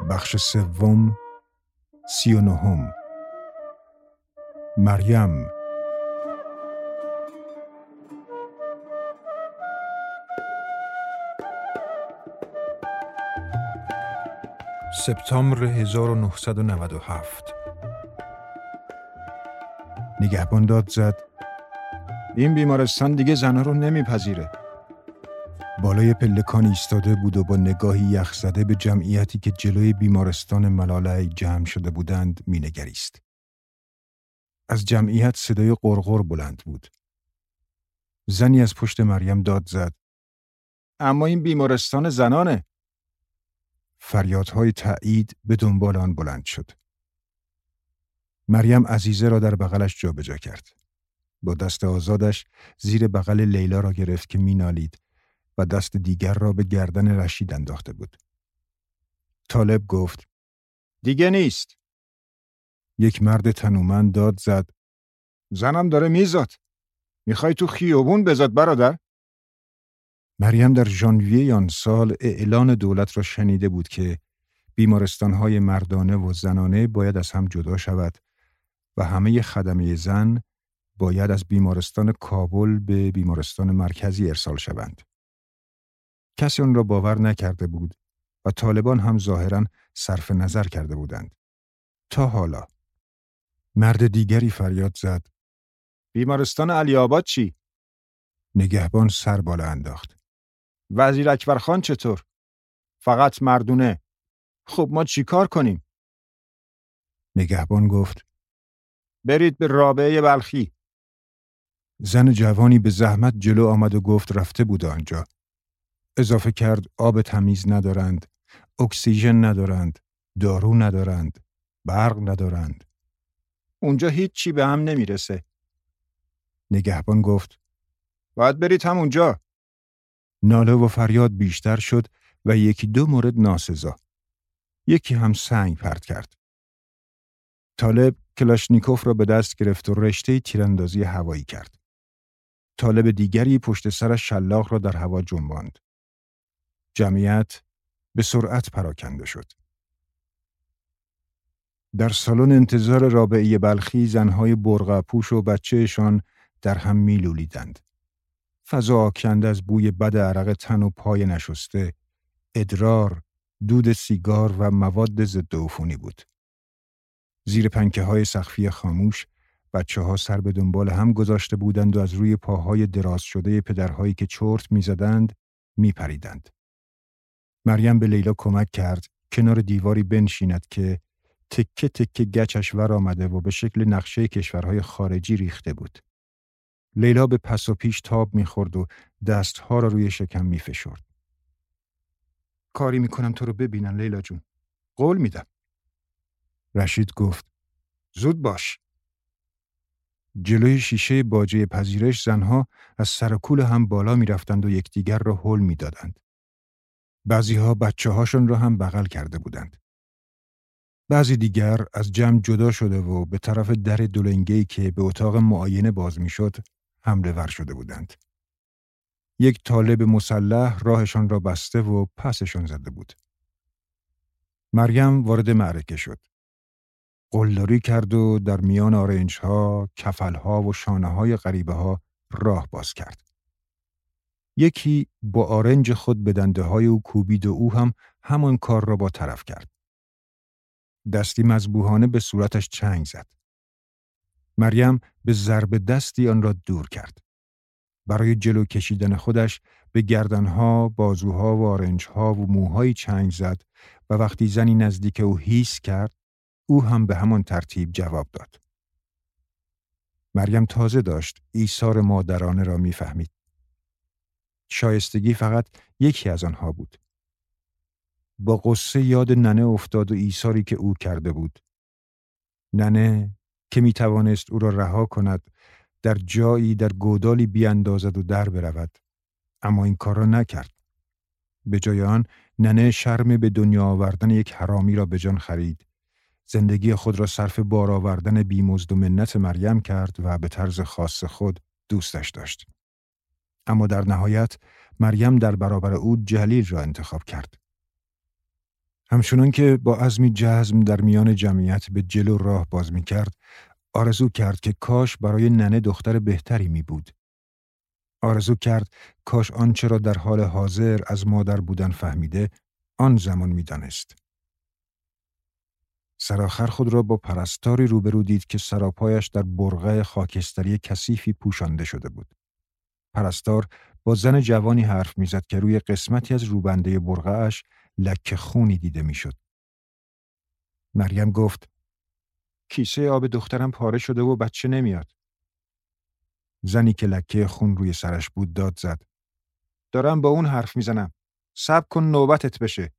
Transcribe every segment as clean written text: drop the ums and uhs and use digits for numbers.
بخش سوم 39 مریم. سپتامبر 1997. نگهبان داد زد: این بیمارستان دیگه زنها رو نمیپذیره. بالای پلکان ایستاده بود و با نگاهی یخزده به جمعیتی که جلوی بیمارستان ملاله جمع شده بودند مینگریست. از جمعیت صدای غرغر بلند بود. زنی از پشت مریم داد زد: اما این بیمارستان زنانه. فریادهای تایید به دنبال آن بلند شد. مریم عزیزه را در بغلش جابجا کرد. با دست آزادش زیر بغل لیلا را گرفت که مینالید و دست دیگر را به گردن رشید انداخته بود. طالب گفت: دیگه نیست. یک مرد تنومند داد زد: زنم داره میزاد. میخوای تو خیابون بزاد برادر؟ مریم در ژانویه آن سال اعلان دولت را شنیده بود که بیمارستان‌های مردانه و زنانه باید از هم جدا شود و همه خدمه زن باید از بیمارستان کابل به بیمارستان مرکزی ارسال شوند. کسی آن را باور نکرده بود و طالبان هم ظاهراً صرف نظر کرده بودند. تا حالا مرد دیگری فریاد زد: بیمارستان علی آباد چی؟ نگهبان سر بالا انداخت: وزیر اکبرخان چطور؟ فقط مردونه. خب ما چی کار کنیم؟ نگهبان گفت: برید به رابعه بلخی. زن جوانی به زحمت جلو آمد و گفت رفته بود آنجا. اضافه کرد: آب تمیز ندارند، اکسیژن ندارند، دارو ندارند، برق ندارند. اونجا هیچ چی به هم نمیرسه. نگهبان گفت: باید برید هم اونجا. ناله و فریاد بیشتر شد و یکی دو مورد ناسزا. یکی هم سنگ پرت کرد. طالب کلاشنیکوف را به دست گرفت و رشته تیراندازی هوایی کرد. طالب دیگری پشت سرش شلاق را در هوا جنباند. جمعیت به سرعت پراکنده شد. در سالن انتظار رابعه بلخی زنهای برقع‌پوش و بچه‌شان در هم می‌لولیدند. فضا آکنده از بوی بد عرق تن و پای نشسته، ادرار، دود سیگار و مواد ضد عفونی بود. زیر پنکه‌های سقفی خاموش، بچه‌ها سر به دنبال هم گذاشته بودند و از روی پاهای دراز شده پدرهایی که چرت می‌زدند می‌پریدند. مریم به لیلا کمک کرد کنار دیواری بنشیند که تکه تکه گچش ور آمده و به شکل نقشه کشورهای خارجی ریخته بود. لیلا به پس و پیش تاب می‌خورد و دستها را روی شکم می‌فشرد. کاری می‌کنم تو رو ببینن لیلا جون. قول میدم. رشید گفت: زود باش. جلوی شیشه باجه پذیرش زنها از سر و کول هم بالا می‌رفتند و یکدیگر را هل می‌دادند. بعضی‌ها بچه‌هاشون را هم بغل کرده بودند. بعضی دیگر از جمع جدا شده و به طرف در دولنگه‌ای که به اتاق معاینه باز می‌شد حمله ور شده بودند. یک طالب مسلح راهشان را بسته و پسشان زده بود. مریم وارد معرکه شد. قلدری کرد و در میان آرنج‌ها، کفل‌ها و شانه‌های غریبه‌ها راه باز کرد. یکی با آرنج خود به دنده‌های او کوبید و او هم همان کار را با طرف کرد. دستی مذبوحانه به صورتش چنگ زد. مریم به ضرب دستی آن را دور کرد. برای جلو کشیدن خودش به گردنها، بازوها و آرنجها و موهای چنگ زد و وقتی زنی نزدیک او هیس کرد، او هم به همان ترتیب جواب داد. مریم تازه داشت ایثار مادرانه را می‌فهمید. شایستگی فقط یکی از آنها بود. با غصه یاد ننه افتاد و ایثاری که او کرده بود. ننه که می‌توانست او را رها کند، در جایی در گودالی بیاندازد و در برود، اما این کار را نکرد. به جای آن ننه شرم به دنیا آوردن یک حرامی را به جان خرید. زندگی خود را صرف بار آوردن بیمزد و منت مریم کرد و به طرز خاص خود دوستش داشت. اما در نهایت مریم در برابر او جلیل را انتخاب کرد. همچنان که با عزمی جزم در میان جمعیت به جلو راه باز می کرد، آرزو کرد که کاش برای ننه دختر بهتری می بود. آرزو کرد کاش آنچه را در حال حاضر از مادر بودن فهمیده، آن زمان می دانست. سرآخر خود را با پرستاری روبرو دید که سراپایش در برقع خاکستری کثیفی پوشانده شده بود. پرستار با زن جوانی حرف میزد که روی قسمتی از روبنده برقعش لکه خونی دیده میشد. مریم گفت: کیسه آب دخترم پاره شده و بچه نمیاد. زنی که لکه خون روی سرش بود داد زد: دارم با اون حرف میزنم. صبر کن نوبتت بشه.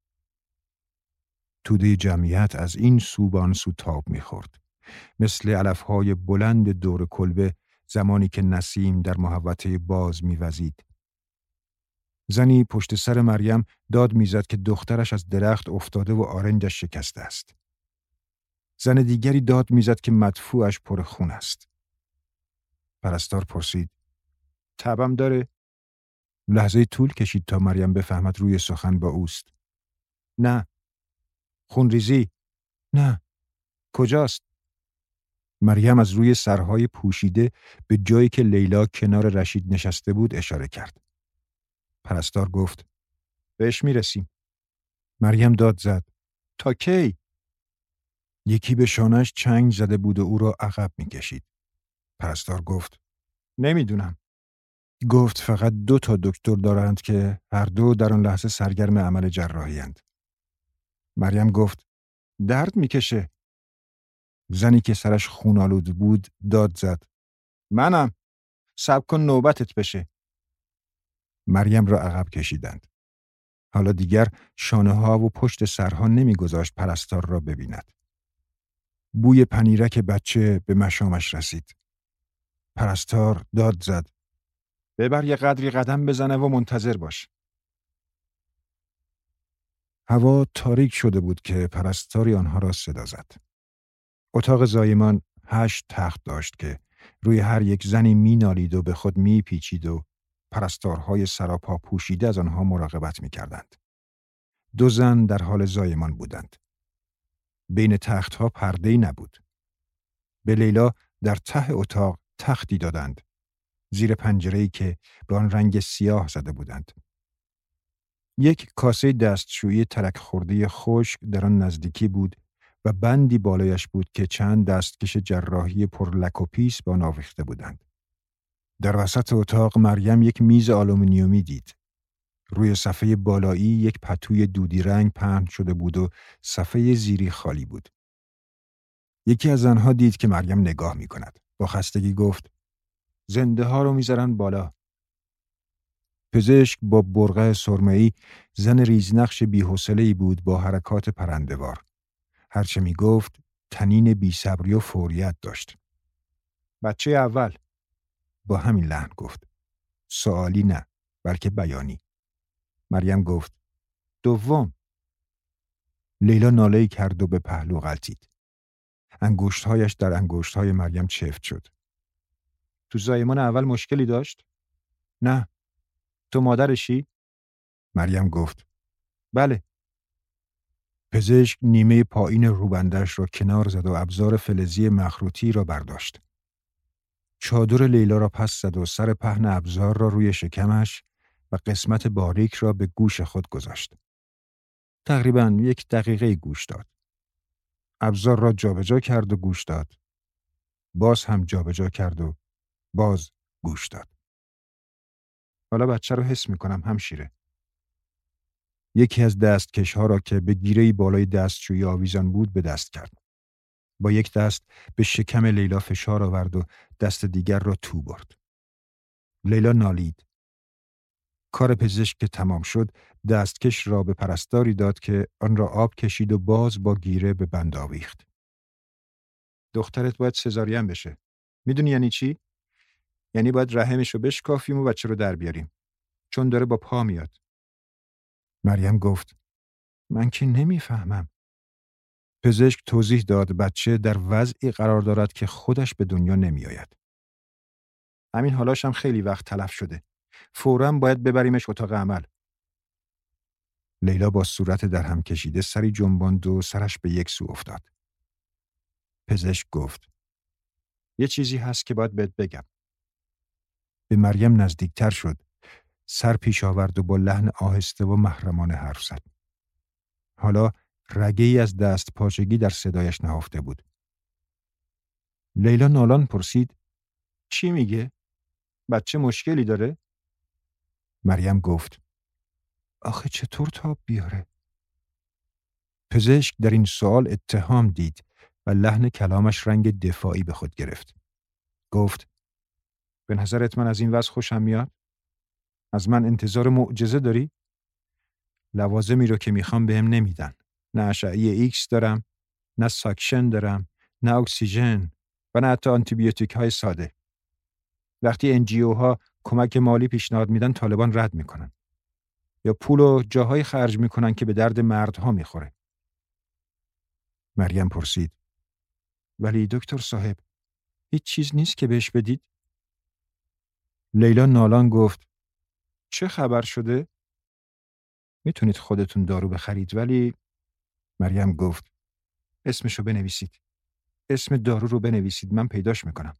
توده جمعیت از این سو به آن سو تاب میخورد. مثل علفهای بلند دور کلبه زمانی که نسیم در محوطه باز میوزید. زنی پشت سر مریم داد میزد که دخترش از درخت افتاده و آرنجش شکسته است. زن دیگری داد میزد که مدفوعش پر خون است. پرستار پرسید: تبم داره؟ لحظه طول کشید تا مریم بفهمد روی سخن با اوست. نه. خونریزی؟ نه. کجاست؟ مریم از روی سرهای پوشیده به جایی که لیلا کنار رشید نشسته بود اشاره کرد. پرستار گفت: بهش میرسیم. مریم داد زد: تا کی؟ یکی به شانه‌اش چنگ زده بود و او را عقب میکشید. پرستار گفت: نمیدونم. گفت فقط 2 دکتر دارند که هر دو در آن لحظه سرگرم عمل جراحی اند. مریم گفت: درد میکشه. زنی که سرش خون‌آلود بود داد زد: منم. صبر کن نوبتت بشه. مریم را عقب کشیدند. حالا دیگر شانه‌ها و پشت سرها نمیگذاشت پرستار را ببیند. بوی پنیرک بچه به مشامش رسید. پرستار داد زد: ببر یه قدری قدم بزنه و منتظر باش. هوا تاریک شده بود که پرستاری آنها را صدا زد. اتاق زایمان 8 تخت داشت که روی هر یک زنی مینالید و به خود میپیچید و پرستارهای سراپا پوشیده از آنها مراقبت میکردند. 2 زن در حال زایمان بودند. بین تختها پرده‌ای نبود. به لیلا در ته اتاق تختی دادند، زیر پنجره‌ای که به آن رنگ سیاه زده بودند. یک کاسه دستشویی ترک خورده خشک در آن نزدیکی بود و بندی بالایش بود که چند دستکش جراحی پر لک و پیس به آن آویخته بودند. در وسط اتاق مریم یک میز آلومینیومی دید. روی صفحه بالایی یک پتوی دودی رنگ پهن شده بود و صفحه زیری خالی بود. یکی از آنها دید که مریم نگاه می کند. با خستگی گفت: زنده ها رو میذارن بالا. پزشک با برقع سرمه‌ای زن ریزنقش بی‌حوصله‌ای بود با حرکات پرنده‌وار. هرچه می گفت طنین بی‌صبری و فوریت داشت. بچه اول. با همین لحن گفت. سوالی نه، بلکه بیانی. مریم گفت: دوم. لیلا ناله‌ای کرد و به پهلو غلتید. انگشت‌هایش در انگشت‌های مریم چفت شد. تو زایمان اول مشکلی داشت؟ نه. تو مادرشی؟ مریم گفت: بله. پزشک نیمه پایین روبندش را کنار زد و ابزار فلزی مخروطی را برداشت. چادر لیلا را پس زد و سر پهن ابزار را روی شکمش و قسمت باریک را به گوش خود گذاشت. تقریباً 1 دقیقه گوش داد. ابزار را جابجا کرد و گوش داد. باز هم جابجا کرد و باز گوش داد. حالا بچه رو حس می‌کنم همشیره. یکی از دستکش‌ها را که به گیره‌ای بالای دستشویی آویزان بود به دست کرد. با یک دست به شکم لیلا فشار آورد و دست دیگر را تو برد. لیلا نالید. کار پزشک که تمام شد، دستکش را به پرستاری داد که آن را آب کشید و باز با گیره به بند آویخت. دخترت باید سزارین بشه. میدونی یعنی چی؟ یعنی باید رحمش رو بشکافیم و بچه رو در بیاریم. چون داره با پا میاد. مریم گفت: من که نمیفهمم. پزشک توضیح داد بچه در وضعی قرار دارد که خودش به دنیا نمی آید. همین حالاش هم خیلی وقت تلف شده. فوراً باید ببریمش اتاق عمل. لیلا با صورت در هم کشیده سری جنباند و سرش به یک سو افتاد. پزشک گفت: یه چیزی هست که باید بهت بگم. به مریم نزدیکتر شد. سر پیش آورد و با لحن آهسته و محرمانه حرف زد. حالا رگه‌ای از دست پاچگی در صدایش نهفته بود. لیلا نالان پرسید: چی میگه؟ بچه مشکلی داره؟ مریم گفت: آخه چطور تاب بیاره؟ پزشک در این سوال اتهام دید و لحن کلامش رنگ دفاعی به خود گرفت. گفت: به نظرت من از این وضع خوشم میاد؟ از من انتظار معجزه داری؟ لوازمی رو که میخوام بهم نمیدن. نه اشعه ایکس دارم، نه ساکشن دارم، نه اکسیژن و نه حتی آنتیبیوتیک های ساده. وقتی NGO ها کمک مالی پیشنهاد میدن طالبان رد میکنن. یا پولو جاهای خرج میکنن که به درد مردها میخوره. مریم پرسید: ولی دکتر صاحب، هیچ چیز نیست که بهش بدید؟ لیلا نالان گفت: چه خبر شده؟ میتونید خودتون دارو بخرید، ولی مریم گفت: اسمشو بنویسید. اسم دارو رو بنویسید، من پیداش میکنم.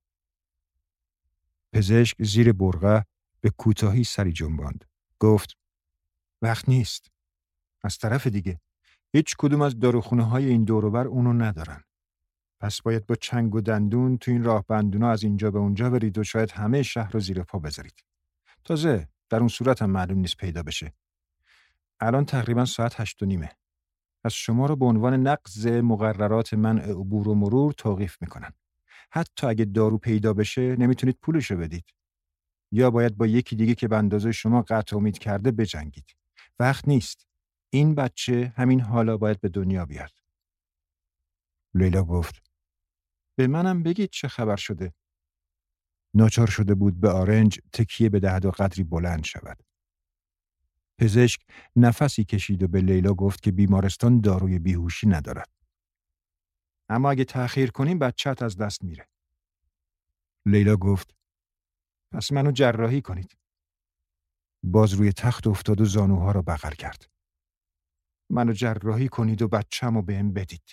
پزشک زیر برقع به کوتاهی سری جنباند. گفت: وقت نیست. از طرف دیگه هیچ کدوم از داروخونه های این دور و بر اونو ندارن. پس باید با چنگ و دندون تو این راه بندونا از اینجا به اونجا برید و شاید همه شهر رو زیر پا بذارید. تازه در اون صورت هم معلوم نیست پیدا بشه. الان تقریبا ساعت 8:30. از شما رو به عنوان نقض مقررات منع عبور و مرور توقیف میکنن. حتی اگه دارو پیدا بشه نمیتونید پولشو بدید. یا باید با یکی دیگه که به اندازه شما قطع امید کرده بجنگید. وقت نیست. این بچه همین حالا باید به دنیا بیاد. لیلا گفت: به منم بگید چه خبر شده. ناچار شده بود به آرنج تکیه بدهد و قدری بلند شود. پزشک نفسی کشید و به لیلا گفت که بیمارستان داروی بیهوشی ندارد. اما اگه تأخیر کنیم بچه‌ت از دست میره. لیلا گفت: پس منو جراحی کنید. باز روی تخت افتاد و زانوها را بغل کرد. منو جراحی کنید و بچه‌مو بهم بدید.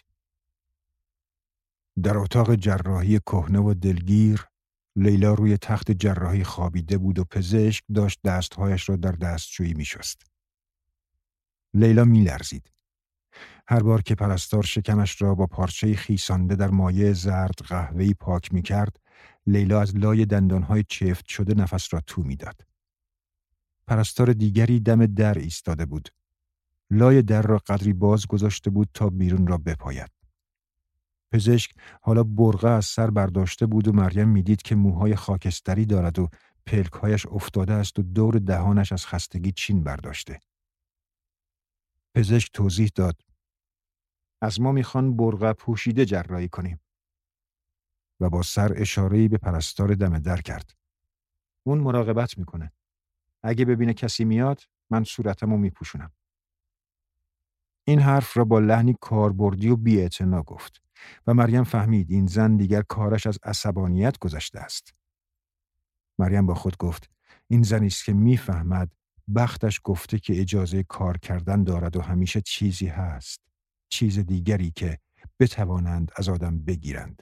در اتاق جراحی کهنه و دلگیر لیلا روی تخت جراحی خوابیده بود و پزشک داشت دستهایش را در دستشویی می‌شست. لیلا می‌لرزید. هر بار که پرستار شکمش را با پارچه‌ای خیسانده در مایع زرد قهوه‌ای پاک می‌کرد، لیلا از لای دندانهای چفت شده نفس را تو می‌داد. پرستار دیگری دم در ایستاده بود. لای در را قدری باز گذاشته بود تا بیرون را بپاید. پزشک حالا برقع از سر برداشته بود و مریم میدید که موهای خاکستری دارد و پلک‌هایش افتاده است و دور دهانش از خستگی چین برداشته. پزشک توضیح داد: از ما میخوان برقع پوشیده جراحی کنیم. و با سر اشاره‌ای به پرستار دم در کرد. اون مراقبت میکنه. اگه ببینه کسی میاد، من صورتمو میپوشونم. این حرف را با لحنی کاربردی و بی‌اعتنا گفت و مریم فهمید این زن دیگر کارش از عصبانیت گذشته است. مریم با خود گفت: این زنی است که میفهمد بختش گفته که اجازه کار کردن دارد و همیشه چیزی هست، چیز دیگری که بتوانند از آدم بگیرند.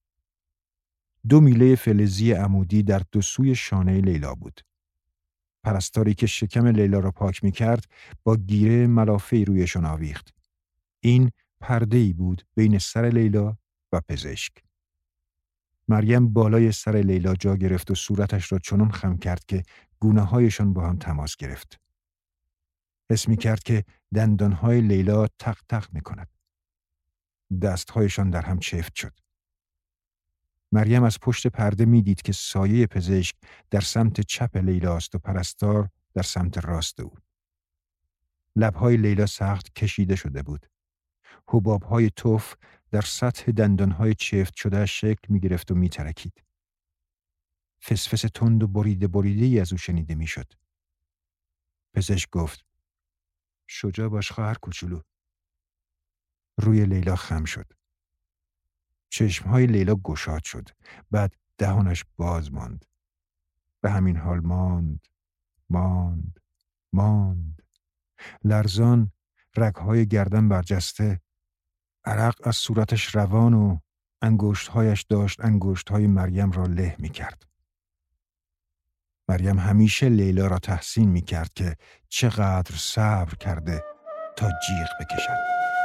2 میله فلزی عمودی در 2 سوی شانه لیلا بود. پرستاری که شکم لیلا را پاک می‌کرد با گیره ملافه‌ای رویشان آویخت. این پرده‌ای بود بین سر لیلا و پزشک. مریم بالای سر لیلا جا گرفت و صورتش را چنان خم کرد که گونه‌هایشان با هم تماس گرفت. حس می‌کرد که دندان‌های لیلا تق تق می‌کند. دست‌هایشان در هم چفت شد. مریم از پشت پرده می‌دید که سایه پزشک در سمت چپ لیلا است و پرستار در سمت راست او. لب‌های لیلا سخت کشیده شده بود. حباب‌های تف در سطح دندان‌های چفت شده شکل می‌گرفت و می‌ترکید. فسفس تند و بریده‌ای از او شنیده می‌شد. پزشک گفت: شجاع باش خواهر کوچولو. روی لیلا خم شد. چشم‌های لیلا گشاد شد. بعد دهانش باز ماند. به همین حال ماند. لرزان، رگهای گردن برجسته، عرق از صورتش روان و انگشتهایش داشت انگشتهای مریم را له می کرد. مریم همیشه لیلا را تحسین می کرد که چقدر صبر کرده تا جیغ بکشد.